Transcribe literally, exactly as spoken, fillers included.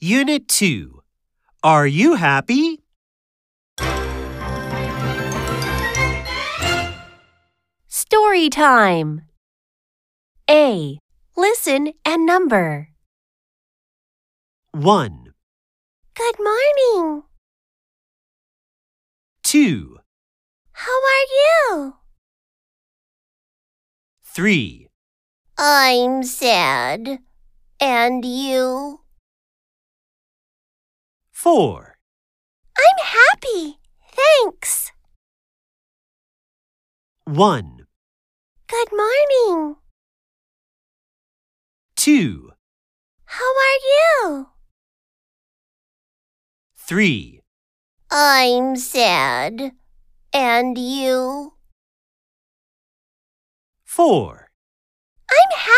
Unit two. Are you happy? Story time. A. Listen and number. one, Good morning. two, How are you? three, I'm sad. And you? four, I'm happy. Thanks. one, Good morning. two, How are you? three, I'm sad. And you? four. I'm happy.